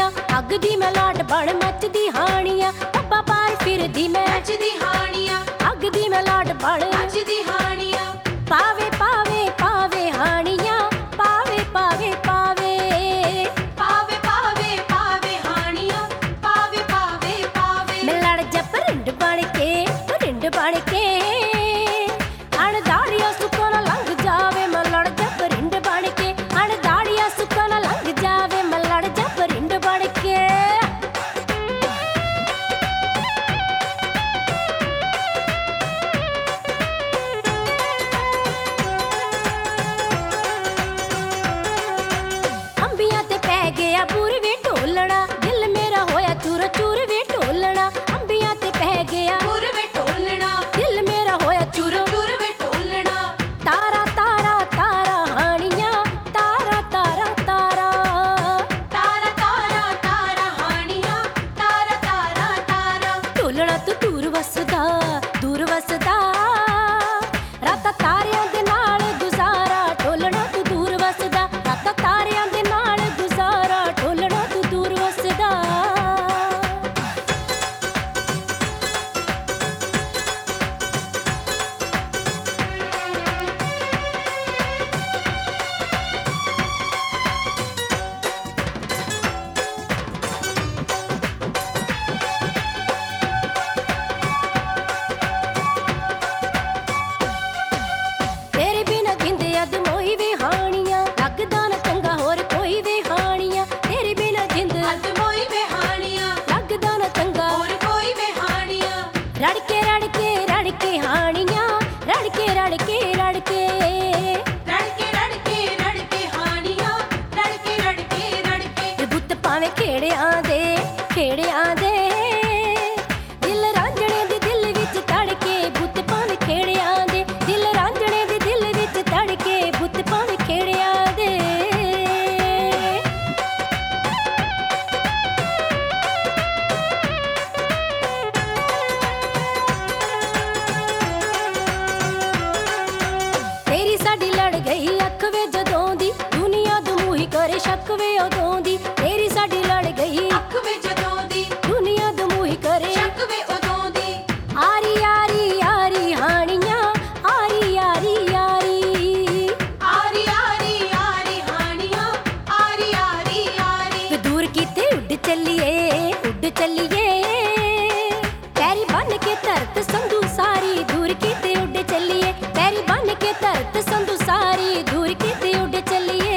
हानियां अगदी मैं लाट बण मचदी हानियां पप्पा पार फिरदी मैं नचदी हानियां अगदी मैं लाट बण मचदी हानियां पावे पावे पावे हानियां पावे पावे पावे पावे पावे पावे हानियां पावे पावे पावे मैं लड़ जा परिंड बण के अणदाड़िया सुक्का ना लंघ जावे मैं लड़ जा परिंड बण के अणदाड़िया सुक्का ना लंघ जावे मैं लड़ जा परिंड बण के अंबियां ते पै गया बुर वे ढोलना दिल मेरा होया चूर चूर वे ढोलना अंबियां ते पै गया पुर वे ढोलना दिल मेरा होया चूर चूर वे ढोलना तारा तारा तारा हानियां तारा तारा तारा तारा तारा तारा हानियां तारा तारा तारा ढोलना तू दूर वसदा राता तारियां दे नाल गुजारा ढोलना तू दूर वसदा राता तारियां दे नाल गुजारा ढोलना तू दूर वसदा तेरे बिना जिंदे अद मोई वे हानियां लगदा ना चंगा होर कोई वे हानियां तेरे बिना जिंद अद मोई वे हानियां लगदा ना चंगा और कोई वे हानियां रड़के रड़के रड़के हानियां रड़के रड़के रड़के रड़के रड़के रड़के हानियां रड़के रड़के रड़के बुੱਤ पावे खेड़ियां दे दिल रांझणे दे दिल विच तड़के बुੱਤ पावे खेड़ियां दे दिल रांझणे दे दिल विच तड़के बुੱਤ पावे खेड़ियां दे तेरी साडी लड़ गई अख वे जदों दी दुनिया दमूही करे शक वे उदों दी तेरी साडी लड़ गई अख वे जदों दी दुनिया दमूही करे शक वे उदों दी आरी आरी आरी हानियां आरी आरी आरी आरी आरी आरी हानियां आरी आरी आरी वे दूर कीते उड़ चलिए पैरी बन के धरत संधू सारी दूर कीते उड़ चलिए पैरी बन के धरत संधू सारी दूर कीते उड़ चलिए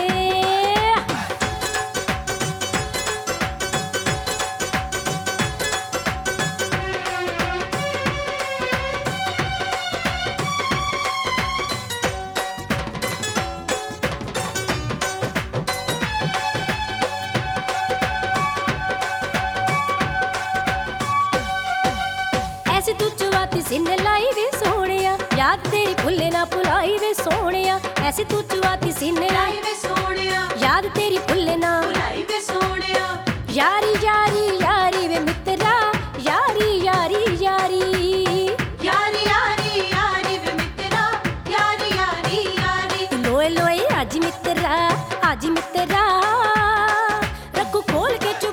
ऐसे तू चुवाती सीने लाई वे सोहणिया याद तेरी भुल्ले ना भुलाई वे सोहणिया ऐसे तू चुवाती सीने लाई लाई वे सोहणिया याद तेरी भुल्ले ना भुलाई वे सोहणिया यारी यारी यारी वे मित्रा यारी यारी यारी यारी यारी यारी वे मित्रा यारी यारी यारी लोए लोए आज मित्रा रखो खोल के